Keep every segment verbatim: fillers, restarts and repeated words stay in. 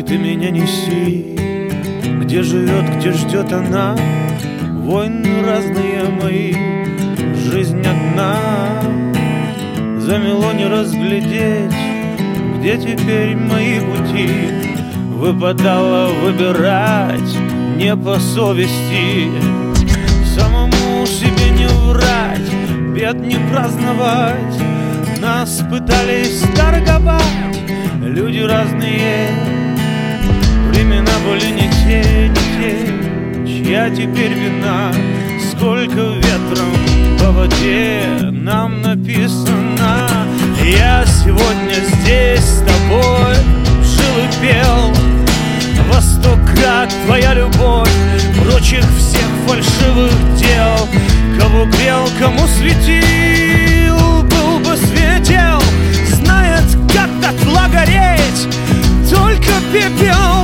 ты меня неси. Где живет, где ждет она, войны разные мои, жизнь одна. Замело не разглядеть, где теперь мои пути. Выпадало выбирать не по совести. Самому себе не врать, бед не праздновать. Нас пытались торговать люди разные. Времена были не те, не те. Чья теперь вина? Сколько ветром по воде нам написано. Я сегодня здесь с тобой жил и пел. Во сто крат твоя любовь прочих всех фальшивых дел. Кого грел, кому светил, был бы светел. Знает, как дотла гореть только пепел.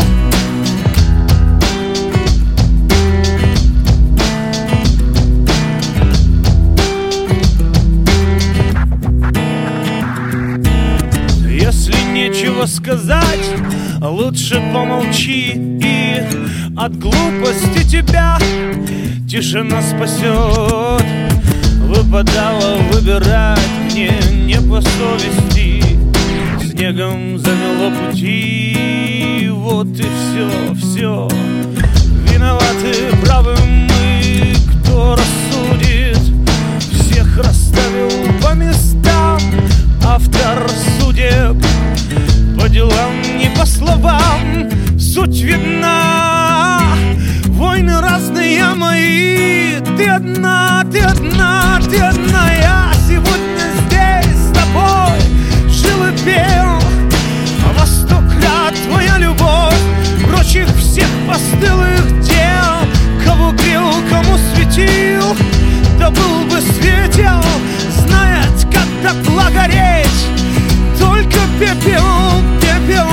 Если нечего сказать, лучше помолчи, и от глупости тебя тишина спасет. Выпадало выбирать мне не по совести. Снегом замело пути, вот и все, все. Виноваты, правы мы, кто рассудит. Всех расставил по местам автор судеб. По делам, не по словам, суть видна. Войны разные мои, ты одна, ты одна, ты одна. Я сегодня здесь с тобой жил и пел. Во сто крат твоя любовь прочих всех постылых дел. Кого грел, кому светил, да был бы светел. Знает, как дотла гореть только пепел, пепел.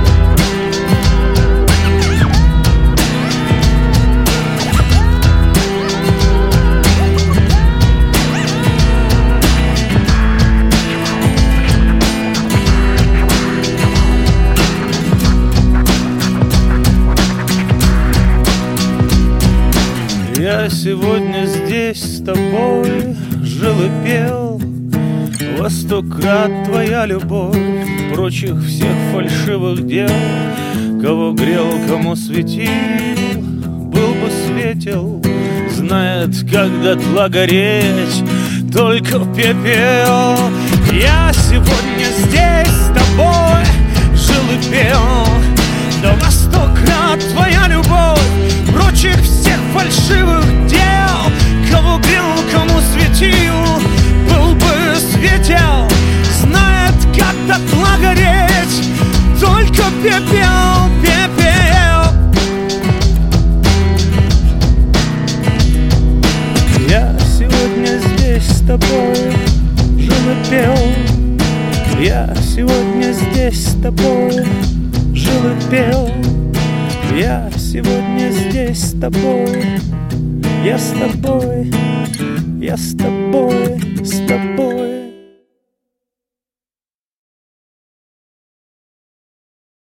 Я сегодня здесь с тобой жил и пел. Во сто крат твоя любовь прочих всех фальшивых дел. Кого грел, кому светил, был бы светел. Знает, как дотла гореть только пепел. Я сегодня здесь с тобой жил и пел. Да во сто крат твоя любовь прочих всех фальшивых дел. Кого грел, кому светил, был бы светел. Знает, как дотла гореть только пепел, пепел. Я сегодня здесь с тобой жил и пел. Я сегодня здесь с тобой жил и пел. Я сегодня здесь с тобой. Я с тобой, я с тобой, с тобой.